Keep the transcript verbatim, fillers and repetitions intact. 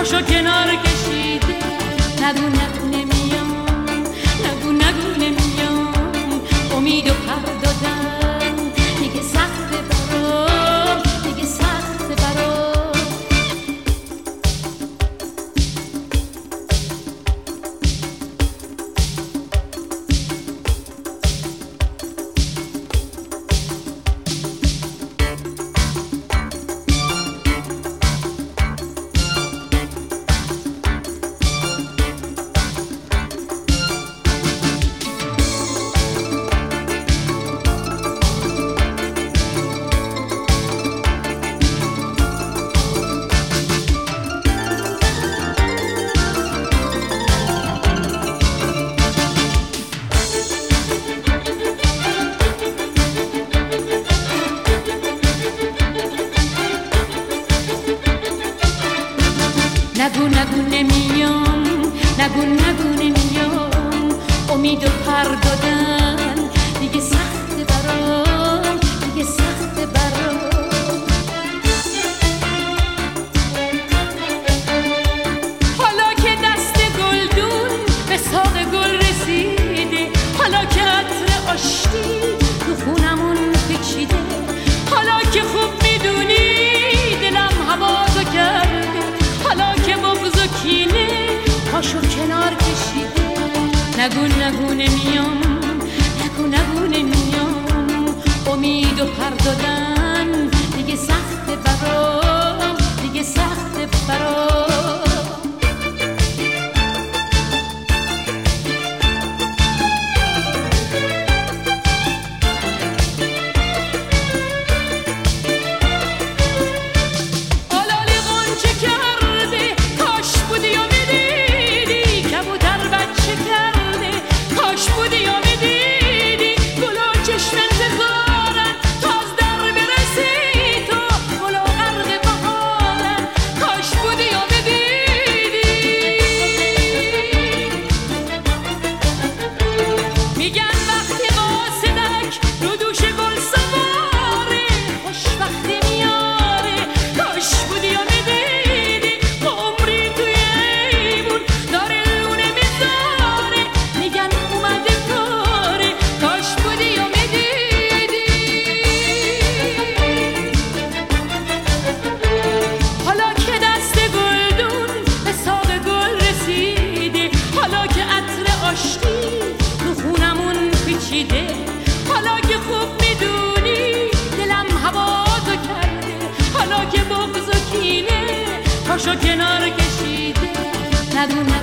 پاشو کنار کشیده. نگو نگو نمیام، نگو نگو نمیام، امید و پر دادن دیگه سخته برام، دیگه سخته برام. نگو نگو نمیام، نگو نگو نمیام، امید و پر دادن دیگه سخته برام، دیگه سخته برام. حالا که دست گلدون به ساق گل رسیده، حالا که عطر آشتی تو خونمون پیچیده، حالا که خوب میدونی دلم هوازو کرده، حالا که بغض و کینه پاشو کنار کشیده. نگو نگو نمیام، نگو نگو نمیام، امید و پر دادن دیگه سخته برام، دیگه سخته برام. حالا که خوب میدونی دلم هوازو کرده، حالا که بغض و کینه پاشو کنار کشیده. نگو